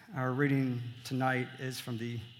Our reading tonight is from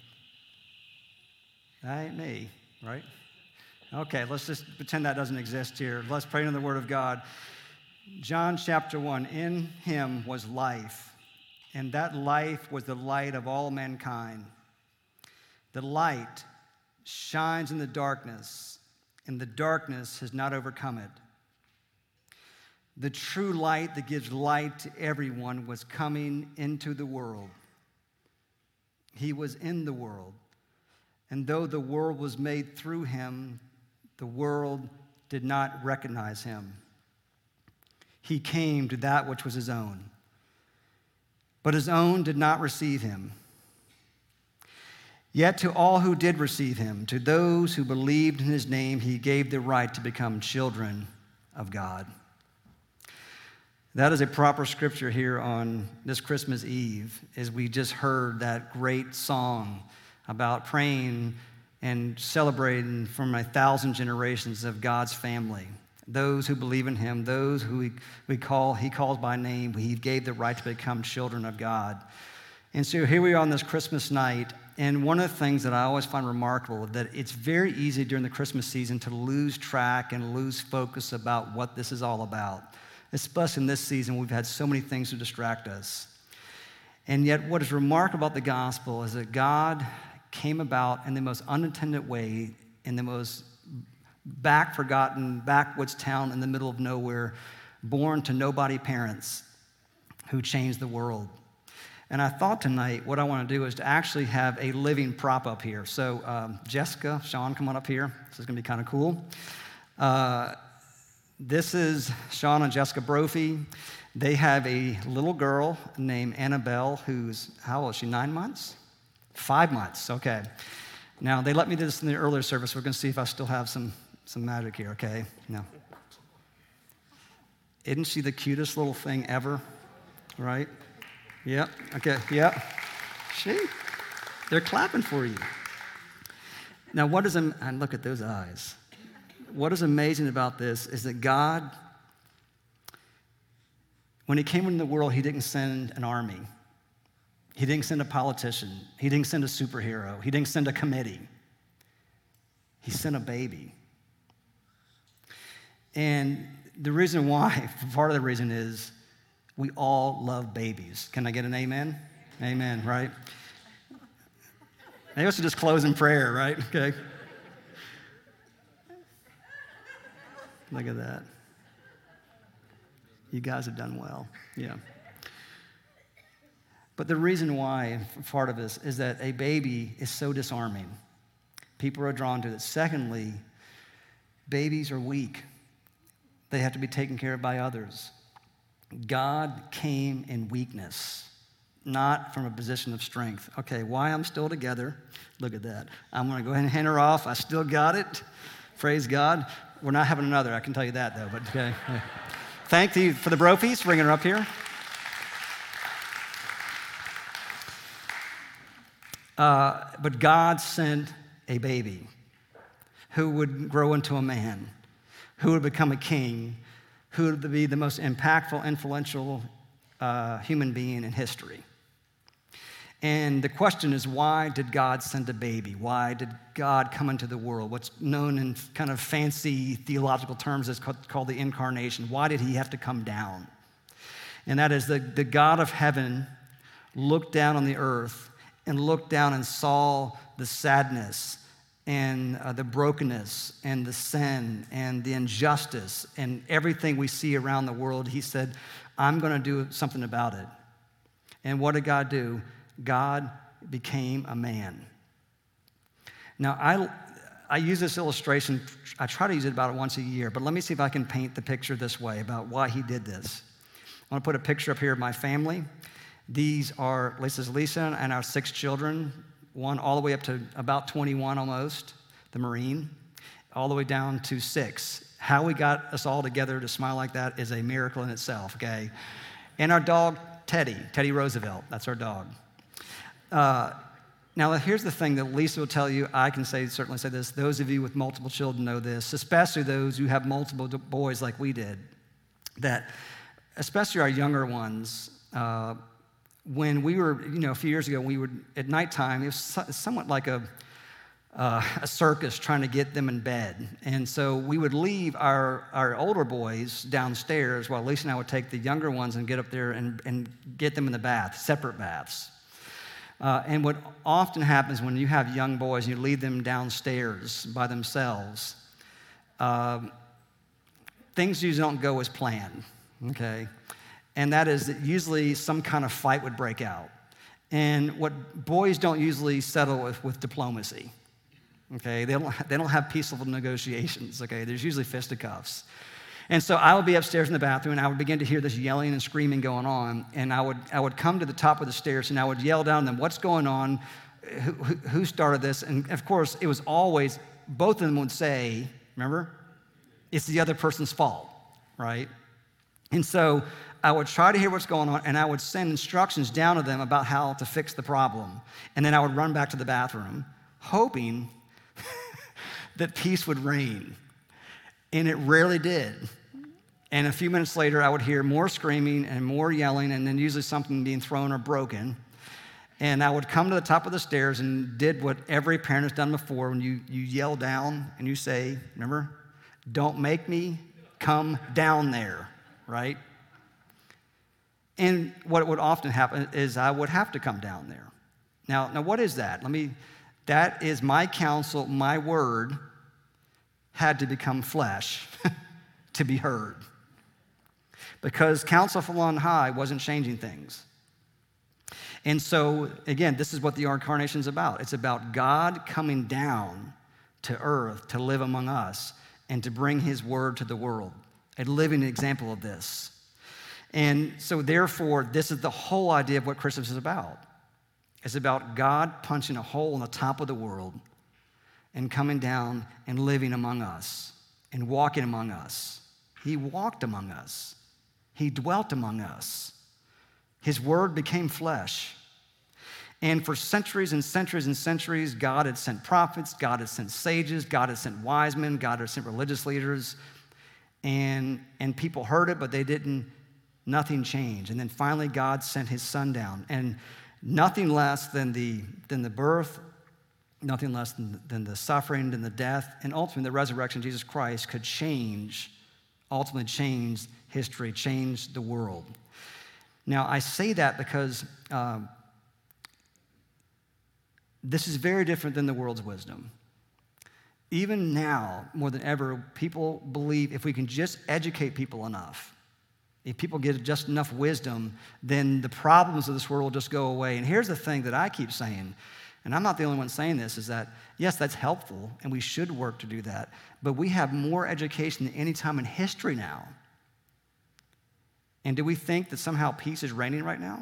that ain't me, right? Okay, let's just pretend that doesn't exist here. Let's pray into the Word of God. John chapter 1, in him was life, and that life was the light of all mankind. The light shines in the darkness, and the darkness has not overcome it. The true light that gives light to everyone was coming into the world. He was in the world, and though the world was made through him, the world did not recognize him. He came to that which was his own, but his own did not receive him. Yet to all who did receive him, to those who believed in his name, he gave the right to become children of God. That is a proper scripture here on this Christmas Eve, as we just heard that great song about praying and celebrating from 1,000 generations of God's family. Those who believe in him, those who he calls by name, he gave the right to become children of God. And so here we are on this Christmas night, and one of the things that I always find remarkable is that it's very easy during the Christmas season to lose track and lose focus about what this is all about. Especially in this season, we've had so many things to distract us. And yet what is remarkable about the gospel is that God came about in the most unintended way, in the most forgotten, backwoods town in the middle of nowhere, born to nobody parents who changed the world. And I thought tonight what I want to do is to actually have a living prop up here. So Jessica, Sean, come on up here. This is going to be kind of cool. This is Sean and Jessica Brophy. They have a little girl named Annabelle who's, how old is she, 9 months? 5 months, okay. Now, they let me do this in the earlier service. We're going to see if I still have some magic here, okay? No. Isn't she the cutest little thing ever, right? Yep, okay, yep. They're clapping for you. Now, and look at those eyes. What is amazing about this is that God, when he came into the world, he didn't send an army. He didn't send a politician. He didn't send a superhero. He didn't send a committee. He sent a baby. And the reason why, part of the reason is we all love babies. Can I get an amen? Amen, right? Maybe I should just close in prayer, right? Okay. Look at that. You guys have done well. Yeah. But the reason why, part of this, is that a baby is so disarming. People are drawn to it. Secondly, babies are weak. They have to be taken care of by others. God came in weakness, not from a position of strength. Okay, why I'm still together, look at that. I'm going to go ahead and hand her off. I still got it. Praise God. We're not having another, I can tell you that, though. But okay. Thank you for the Brophies, bringing her up here. But God sent a baby who would grow into a man, who would become a king, who would be the most impactful, influential human being in history. And the question is, why did God send a baby? Why did God come into the world? What's known in kind of fancy theological terms is called the incarnation. Why did he have to come down? And that is the God of heaven looked down on the earth and looked down and saw the sadness and the brokenness and the sin and the injustice and everything we see around the world. He said, I'm going to do something about it. And what did God do? God became a man. Now, I use this illustration. I try to use it about once a year, but let me see if I can paint the picture this way about why he did this. I want to put a picture up here of my family. These are Lisa and our 6 children, one all the way up to about 21 almost, the Marine, all the way down to 6. How we got us all together to smile like that is a miracle in itself, okay? And our dog, Teddy Roosevelt, that's our dog. Now, here's the thing that Lisa will tell you. I can certainly say this. Those of you with multiple children know this, especially those who have multiple boys like we did, that especially our younger ones, when we were, a few years ago, we would, at nighttime, it was somewhat like a circus trying to get them in bed. And so we would leave our older boys downstairs while Lisa and I would take the younger ones and get up there and get them in the bath, separate baths. And what often happens when you have young boys and you leave them downstairs by themselves, things usually don't go as planned, okay? And that is that usually some kind of fight would break out. And what boys don't usually settle with diplomacy. Okay, they don't have peaceful negotiations, okay? There's usually fisticuffs. And so I would be upstairs in the bathroom, and I would begin to hear this yelling and screaming going on, and I would come to the top of the stairs, and I would yell down to them, what's going on? Who started this? And of course, it was always, both of them would say, remember? It's the other person's fault, right? And so I would try to hear what's going on, and I would send instructions down to them about how to fix the problem. And then I would run back to the bathroom, hoping that peace would reign. And it rarely did. And a few minutes later, I would hear more screaming and more yelling, and then usually something being thrown or broken. And I would come to the top of the stairs and did what every parent has done before when you yell down and you say, remember, don't make me come down there, right? And what would often happen is I would have to come down there. Now what is that? That is my counsel, my word had to become flesh to be heard. Because counsel from on high wasn't changing things. And so, again, this is what the incarnation is about. It's about God coming down to earth to live among us and to bring his word to the world, a living example of this. And so, therefore, this is the whole idea of what Christmas is about. It's about God punching a hole in the top of the world and coming down and living among us and walking among us. He walked among us. He dwelt among us. His word became flesh. And for centuries and centuries and centuries, God had sent prophets, God had sent sages, God had sent wise men, God had sent religious leaders, and people heard it, but nothing changed. And then finally, God sent his son down, and nothing less than the birth, nothing less than the suffering, than the death, and ultimately the resurrection of Jesus Christ could ultimately change history, change the world. Now, I say that because this is very different than the world's wisdom. Even now, more than ever, people believe if we can just educate people enough, if people get just enough wisdom, then the problems of this world will just go away. And here's the thing that I keep saying, and I'm not the only one saying this, is that, yes, that's helpful, and we should work to do that, but we have more education than any time in history now. And do we think that somehow peace is reigning right now?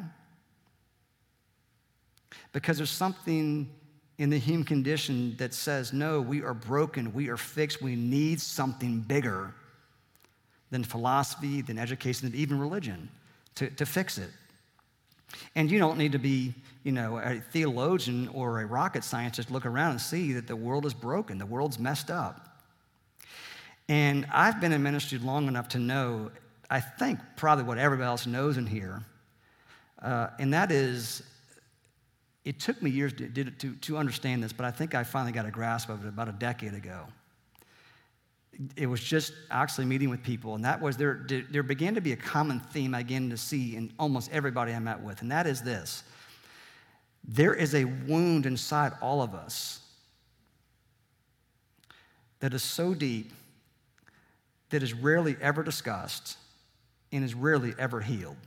Because there's something in the human condition that says, no, we are broken, we are fixed, we need something bigger than philosophy, than education, than even religion to fix it. And you don't need to be, a theologian or a rocket scientist to look around and see that the world is broken, the world's messed up. And I've been in ministry long enough to know, I think probably what everybody else knows in here, and that is, it took me years to understand this, but I think I finally got a grasp of it about a decade ago. It was just actually meeting with people, and that was there began to be a common theme I began to see in almost everybody I met with, and that is this. There is a wound inside all of us that is so deep that is rarely ever discussed and is rarely ever healed.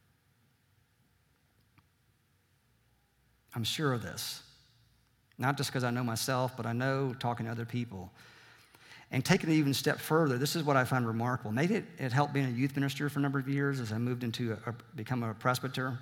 I'm sure of this, not just because I know myself, but I know talking to other people. And taking it even a step further, this is what I find remarkable. Maybe it helped being a youth minister for a number of years as I moved into become a presbyter,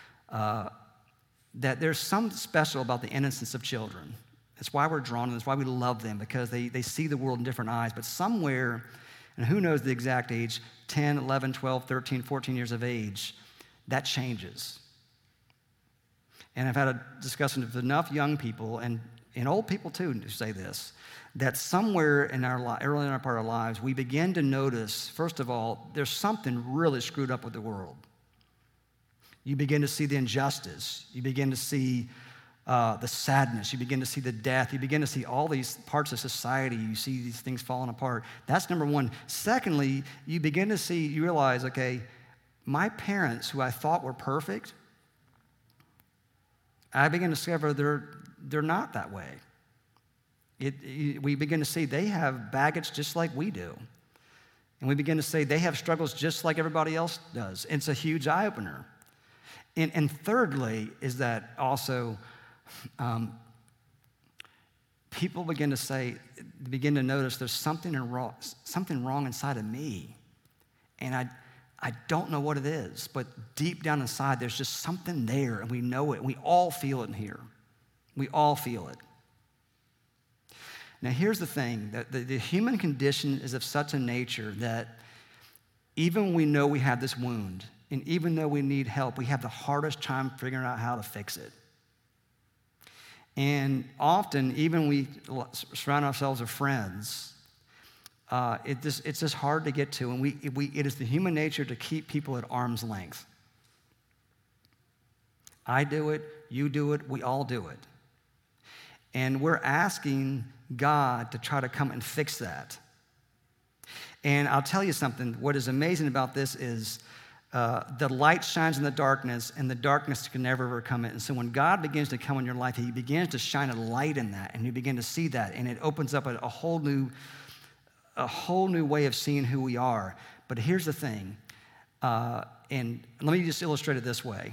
that there's something special about the innocence of children. That's why we're drawn to them. That's why we love them, because they see the world in different eyes. But somewhere, and who knows the exact age, 10, 11, 12, 13, 14 years of age, that changes. And I've had a discussion with enough young people and old people too to say this, that somewhere in early in our part of our lives, we begin to notice, first of all, there's something really screwed up with the world. You begin to see the injustice. You begin to see the sadness. You begin to see the death. You begin to see all these parts of society. You see these things falling apart. That's number one. Secondly, you begin to see, you realize, okay, my parents, who I thought were perfect, I begin to discover they're not that way. We begin to see they have baggage just like we do. And we begin to say they have struggles just like everybody else does. It's a huge eye-opener. And thirdly is that also people begin to notice there's something wrong inside of me. And I don't know what it is, but deep down inside, there's just something there, and we know it, and we all feel it in here. We all feel it. Now, here's the thing, that the human condition is of such a nature that even when we know we have this wound, and even though we need help, we have the hardest time figuring out how to fix it. And often, even we surround ourselves with friends, it's just hard to get to, and it is the human nature to keep people at arm's length. I do it, you do it, we all do it. And we're asking God to try to come and fix that. And I'll tell you something, what is amazing about this is the light shines in the darkness, and the darkness can never overcome it. And so when God begins to come in your life, he begins to shine a light in that, and you begin to see that, and it opens up a whole new way of seeing who we are. But here's the thing, and let me just illustrate it this way.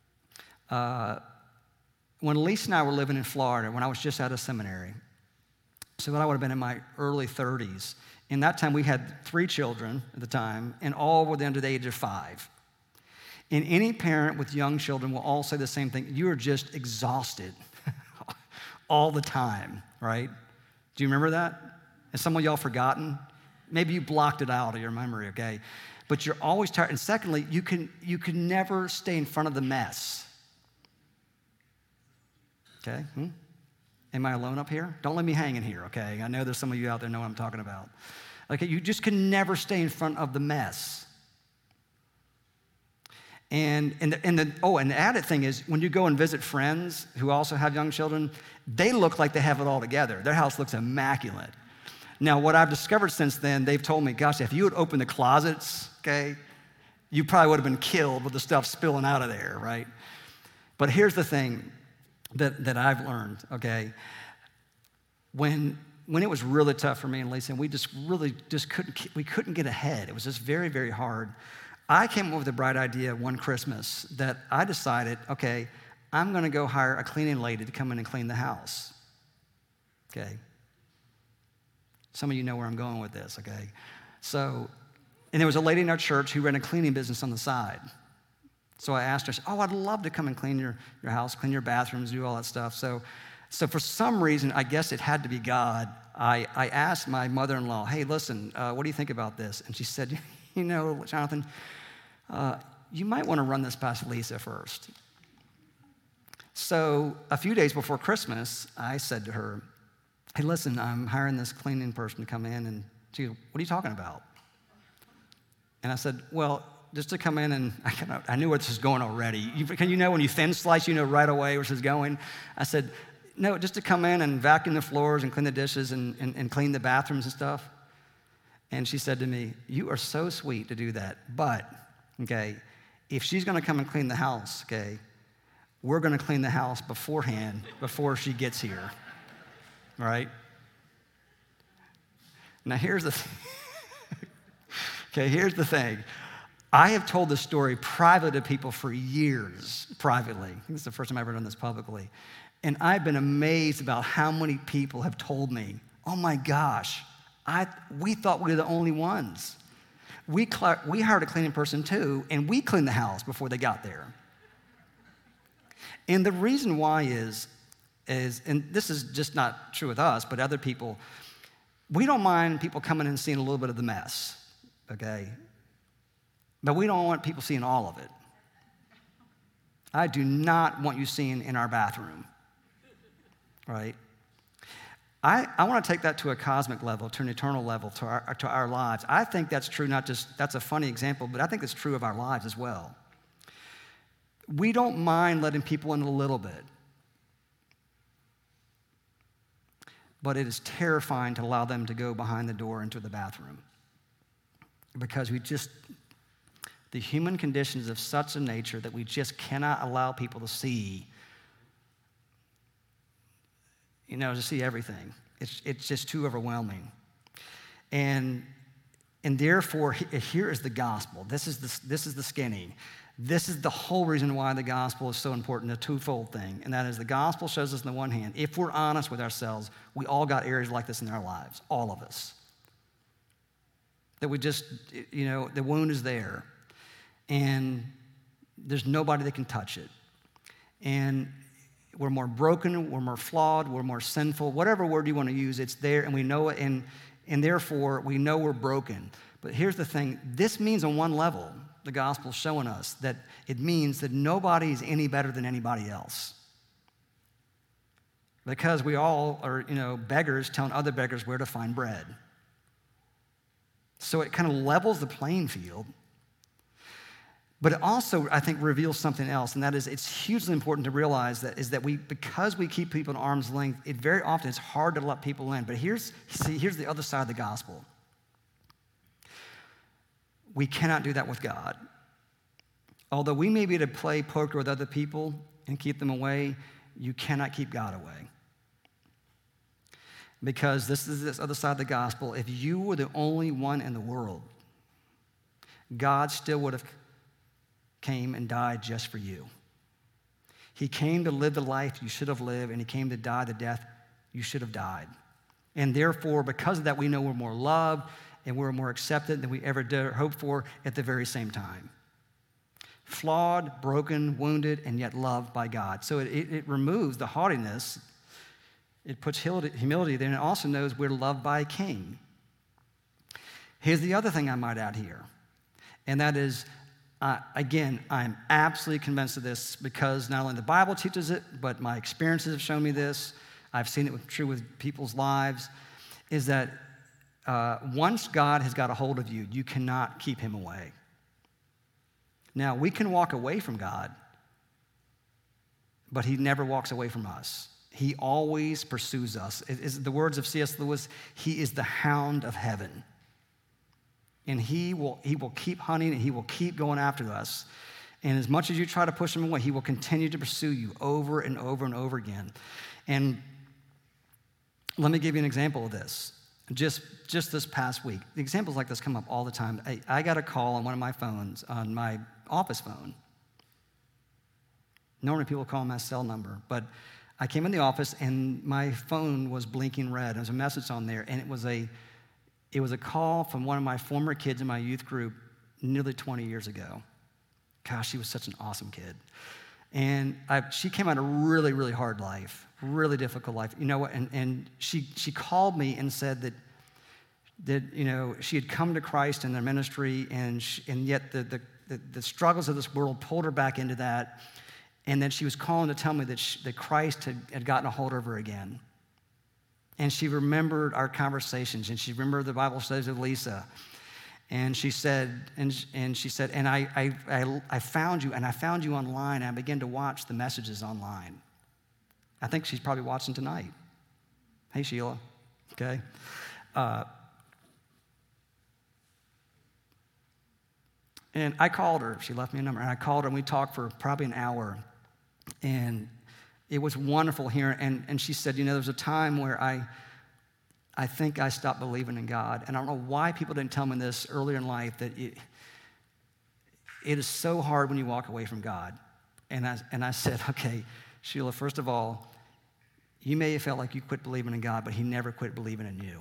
When Lisa and I were living in Florida, when I was just out of seminary, so I would have been in my early 30s. In that time, we had 3 children at the time, and all were under the age of 5. And any parent with young children will all say the same thing. You are just exhausted all the time, right? Do you remember that? Has some of y'all forgotten? Maybe you blocked it out of your memory, okay? But you're always tired. And secondly, you can never stay in front of the mess. Okay? Am I alone up here? Don't let me hang in here, okay? I know there's some of you out there know what I'm talking about. Okay, you just can never stay in front of the mess. And the added thing is, when you go and visit friends who also have young children, they look like they have it all together. Their house looks immaculate. Now, what I've discovered since then, they've told me, gosh, if you had opened the closets, okay, you probably would have been killed with the stuff spilling out of there, right? But here's the thing that I've learned, okay? When it was really tough for me and Lisa, and we couldn't get ahead. It was just very, very hard. I came up with a bright idea one Christmas that I decided, okay, I'm gonna go hire a cleaning lady to come in and clean the house, okay? Some of you know where I'm going with this, okay? So, and there was a lady in our church who ran a cleaning business on the side. So I asked her, I'd love to come and clean your house, clean your bathrooms, do all that stuff. So for some reason, I guess it had to be God, I asked my mother-in-law, hey, listen, what do you think about this? And she said, you know, Jonathan, you might want to run this past Lisa first. So a few days before Christmas, I said to her, hey, listen, I'm hiring this cleaning person to come in. And she goes, what are you talking about? And I said, well, just to come in and I knew where this was going already. You know when you thin slice, you know right away where this is going? I said, no, just to come in and vacuum the floors and clean the dishes and clean the bathrooms and stuff. And she said to me, you are so sweet to do that, but, okay, if she's gonna come and clean the house, okay, we're gonna clean the house beforehand, before she gets here, all right? Now here's the thing. I have told this story privately to people for years, privately. I think this is the first time I've ever done this publicly. And I've been amazed about how many people have told me, oh my gosh, we thought we were the only ones. We hired a cleaning person too, and we cleaned the house before they got there. And the reason why is, and this is just not true with us, but other people, we don't mind people coming in and seeing a little bit of the mess, okay? But we don't want people seeing all of it. I do not want you seeing in our bathroom, right? I want to take that to a cosmic level, to an eternal level, to our lives. I think that's true, not just, that's a funny example, but I think it's true of our lives as well. We don't mind letting people in a little bit. But it is terrifying to allow them to go behind the door into the bathroom. Because the human condition is of such a nature that we just cannot allow people to see, to see everything. It's just too overwhelming. And therefore, here is the gospel. This is the skinny. This is the whole reason why the gospel is so important, a twofold thing. And that is the gospel shows us on the one hand, if we're honest with ourselves, we all got areas like this in our lives, all of us. That we just, the wound is there. And there's nobody that can touch it. And we're more broken, we're more flawed, we're more sinful, whatever word you want to use, it's there and we know it, and therefore we know we're broken. But here's the thing, this means on one level, the gospel's showing us that it means that nobody is any better than anybody else. Because we all are, beggars telling other beggars where to find bread. So it kind of levels the playing field. But it also, I think, reveals something else, and that is it's hugely important to realize because we keep people at arm's length, very often it's hard to let people in. But here's the other side of the gospel. We cannot do that with God. Although we may be able to play poker with other people and keep them away, you cannot keep God away. Because this is this other side of the gospel. If you were the only one in the world, God still would have came and died just for you. He came to live the life you should have lived, and he came to die the death you should have died. And therefore, because of that, we know we're more loved and we're more accepted than we ever did or hoped for at the very same time. Flawed, broken, wounded, and yet loved by God. So it removes the haughtiness. It puts humility there, and it also knows we're loved by a king. Here's the other thing I might add here, and that is, again, I'm absolutely convinced of this because not only the Bible teaches it, but my experiences have shown me this. I've seen it true with people's lives, is that once God has got a hold of you, you cannot keep him away. Now, we can walk away from God, but he never walks away from us. He always pursues us. It is the words of C.S. Lewis, he is the hound of heaven. And he will keep hunting and he will keep going after us. And as much as you try to push him away, he will continue to pursue you over and over and over again. And let me give you an example of this. Just this past week, examples like this come up all the time. I got a call on one of my phones, on my office phone. Normally people call my cell number, but I came in the office and my phone was blinking red. There was a message on there, and it was a call from one of my former kids in my youth group nearly 20 years ago. Gosh, she was such an awesome kid. And she came out of a really, really hard life, really difficult life. You know what? And she called me and said that she had come to Christ in their ministry, and yet the struggles of this world pulled her back into that. And then she was calling to tell me that Christ had gotten a hold of her again. And she remembered our conversations, and she remembered the Bible studies of Lisa. And she said, and I found you, and I found you online, and I began to watch the messages online. I think she's probably watching tonight. Hey, Sheila. Okay. And I called her. She left me a number, and I called her, and we talked for probably an hour. And it was wonderful hearing. And she said, there was a time where I think I stopped believing in God. And I don't know why people didn't tell me this earlier in life, that it is so hard when you walk away from God. And I said, okay, Sheila, first of all, you may have felt like you quit believing in God, but he never quit believing in you.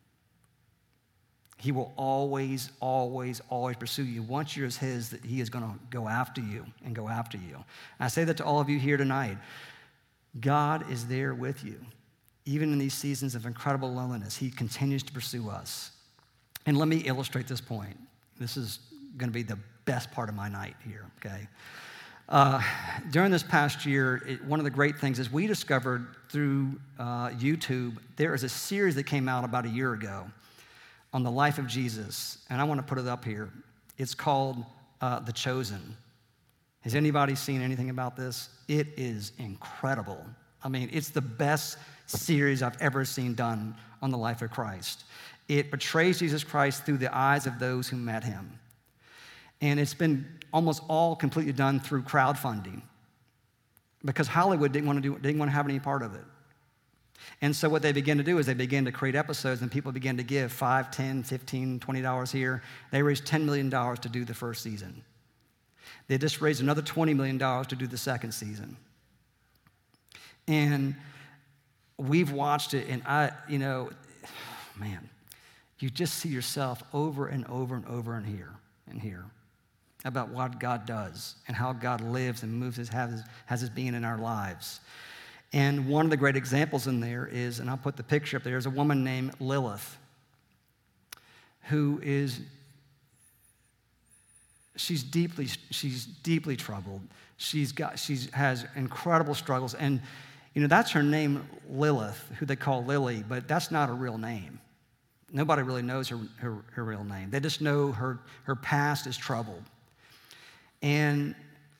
He will always, always, always pursue you. Once you're his, that he is going to go after you and go after you. And I say that to all of you here tonight. God is there with you. Even in these seasons of incredible loneliness, he continues to pursue us. And let me illustrate this point. This is going to be the best part of my night here, okay? During this past year, one of the great things is we discovered through YouTube, there is a series that came out about a year ago on the life of Jesus. And I want to put it up here. It's called The Chosen. Has anybody seen anything about this? It is incredible. I mean, it's the best series I've ever seen done on the life of Christ. It portrays Jesus Christ through the eyes of those who met him. And it's been almost all completely done through crowdfunding because Hollywood didn't want to have any part of it. And so what they began to do is they began to create episodes, and people began to give $5, $10, $15, $20 here. They raised $10 million to do the first season. They just raised another $20 million to do the second season. And we've watched it, and man, you just see yourself over and over and over and here about what God does and how God lives and moves, has his being in our lives. And one of the great examples in there is, and I'll put the picture up there, is a woman named Lilith, who is, she's deeply troubled. She has incredible struggles, and that's her name, Lilith, who they call Lily, but that's not her real name. Nobody really knows her real name. They just know her past is troubled. And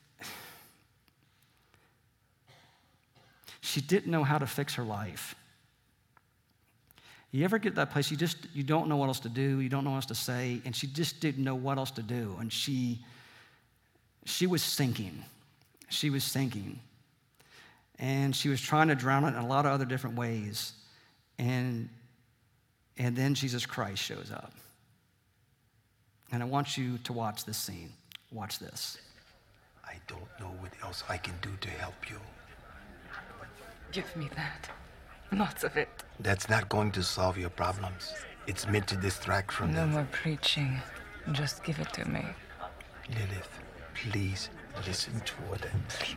she didn't know how to fix her life. You ever get to that place, you don't know what else to do, you don't know what else to say, and she just didn't know what else to do. And she was sinking. She was sinking. And she was trying to drown it in a lot of other different ways. And then Jesus Christ shows up. And I want you to watch this scene. Watch this. I don't know what else I can do to help you. Give me that. Lots of it. That's not going to solve your problems. It's meant to distract from No them. more preaching. Just give it to me. Lilith, please listen to what I'm saying.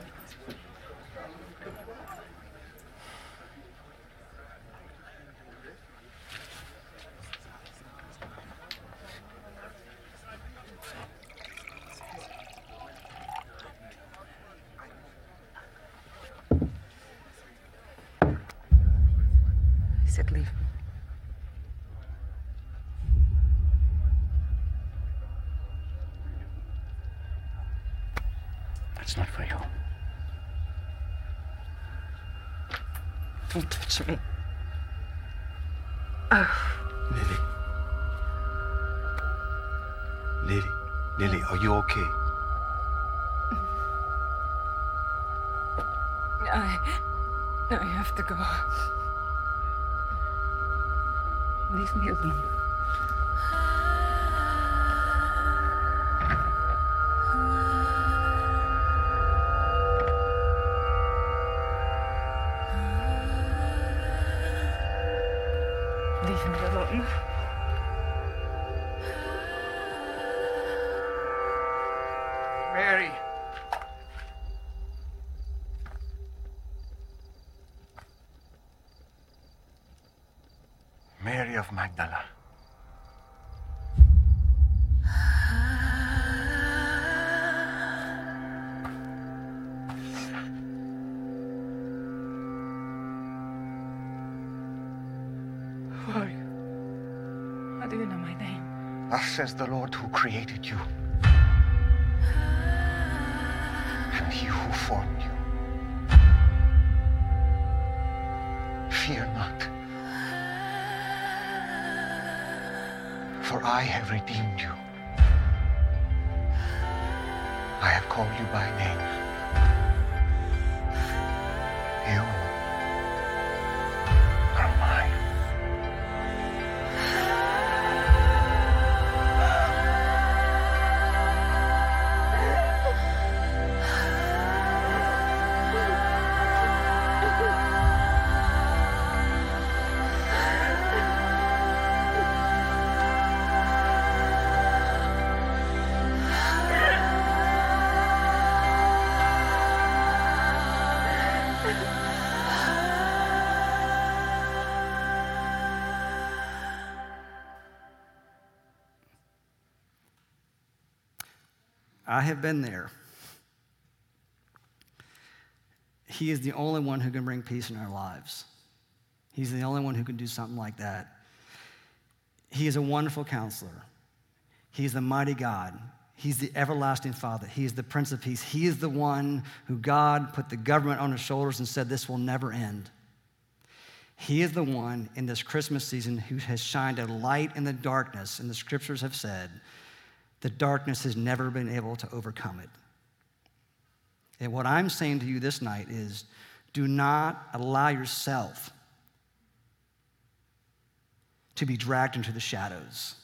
He said leave. That's not for you. Don't touch me. Lily, are you okay? I have to go. Leave me alone. Leave me alone. Mary. Mary of Magdala. Who are you? How do you know my name? Thus says the Lord who created you, and he who formed you. Fear not, for I have redeemed you. I have called you by name. You are mine. I have been there. He is the only one who can bring peace in our lives. He's the only one who can do something like that. He is a wonderful counselor. He's the mighty God. He's the everlasting Father. He is the Prince of Peace. He is the one who God put the government on his shoulders and said, this will never end. He is the one in this Christmas season who has shined a light in the darkness, and the scriptures have said the darkness has never been able to overcome it. And what I'm saying to you this night is, do not allow yourself to be dragged into the shadows.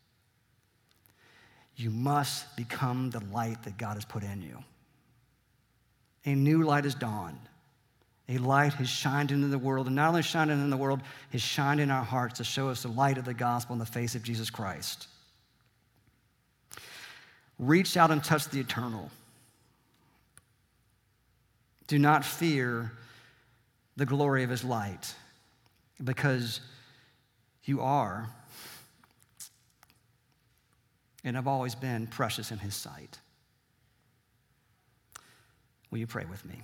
You must become the light that God has put in you. A new light has dawned. A light has shined into the world, and not only shined into the world, has shined in our hearts to show us the light of the gospel in the face of Jesus Christ. Reach out and touch the eternal. Do not fear the glory of his light, because you are and have always been precious in his sight. Will you pray with me?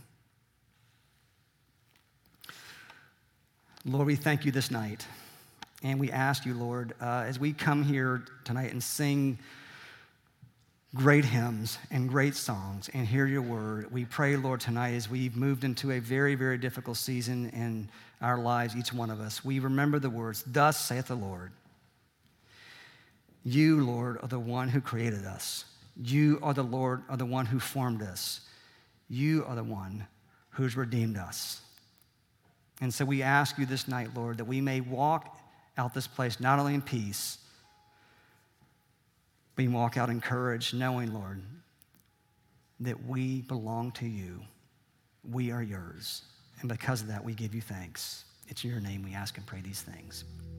Lord, we thank you this night, and we ask you, Lord, as we come here tonight and sing great hymns and great songs and hear your word, we pray, Lord, tonight as we've moved into a very, very difficult season in our lives, each one of us, we remember the words, thus saith the Lord. You, Lord, are the one who created us. You are the Lord, are the one who formed us. You are the one who's redeemed us. And so we ask you this night, Lord, that we may walk out this place not only in peace, but we walk out in courage, knowing, Lord, that we belong to you. We are yours. And because of that, we give you thanks. It's in your name we ask and pray these things.